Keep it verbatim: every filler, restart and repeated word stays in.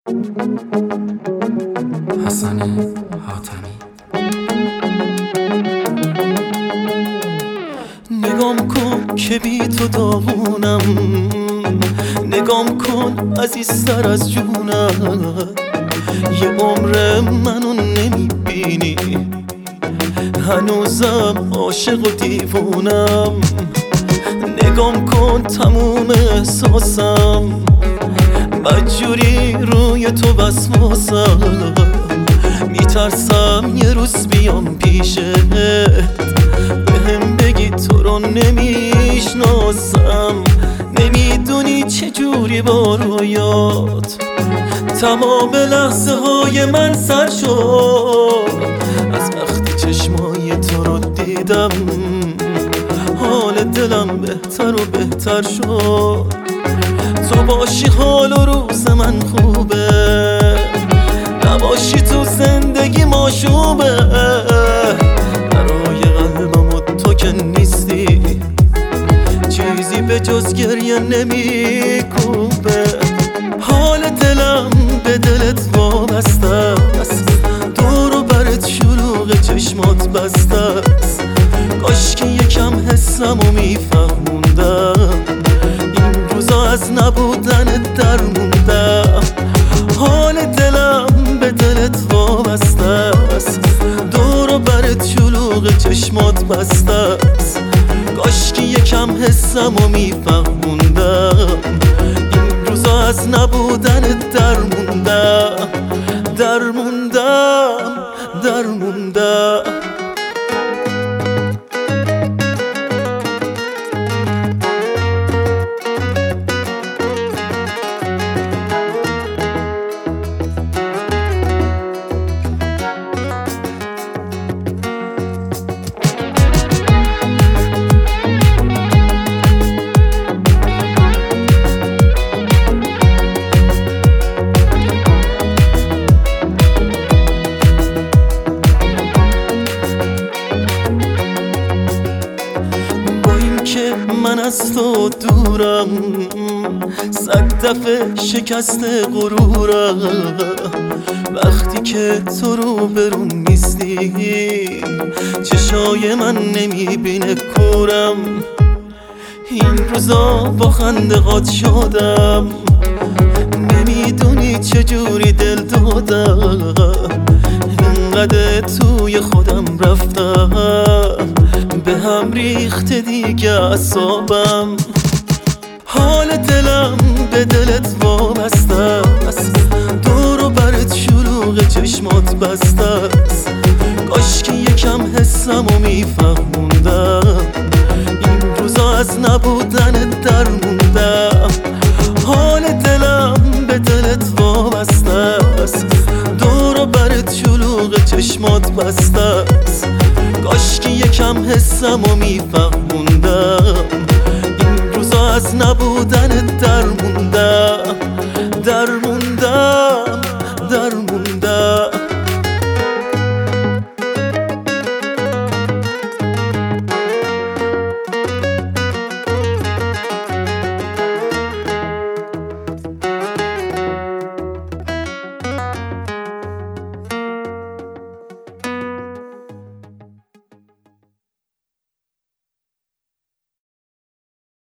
حسن حاتمی. نگام کن که بی تو داغونم، نگام کن عزیزتر از جونم. یه عمر منو نمیبینی، هنوزم عاشق و دیوونم. نگام کن تموم احساسم، بدجوری روی تو وسواسم. میترسم یه روز بیام پیشت، بهم بگی تو رو نمیشناسم. نمیدونی چجوری با رویات تمام لحظه های من سر شد. از وقتی چشمای تو رو دیدم حال دلم بهتر و بهتر شد. تو باشی حال و روز من خوبه، نباشی تو زندگی ماشوبه. برای قلبم و تو که نیستی، چیزی به جز گریه نمی کوبه. حال دلم به دلت وابسته است، دور و برت شلوغ چشمات بسته است. کاش که یکم حسمو میفهموندم، این روزا از نبودن درموندم. حال دلم به دلت وابسته است، دور و برت شلوغ چشمات بسته است. کاش که یکم حسمو میفهموندم، این روزا از نبودن درموندم درموندم درموندم. من از تو دورم، صد دفعه شکست غرورم. وقتی که تو رو برون نیستی، چشای من نمیبینه کورم. این روزا با خنده قاط شدم، نمیدونی چجوری دل دادم. انقدر توی خودم رفتم، به هم ریخته دیگه اعصابم. حال دلم به دلت وابسته است، دور و برت شلوغ چشمات بسته است. کاش که یکم حسمو میفهموندم، این روزا از نبودن درموندم. حال دلم به دلت وابسته است، دور و برت شلوغ چشمات بسته است. کاش که یکم حسمو میفهموندم، این روزا از نبود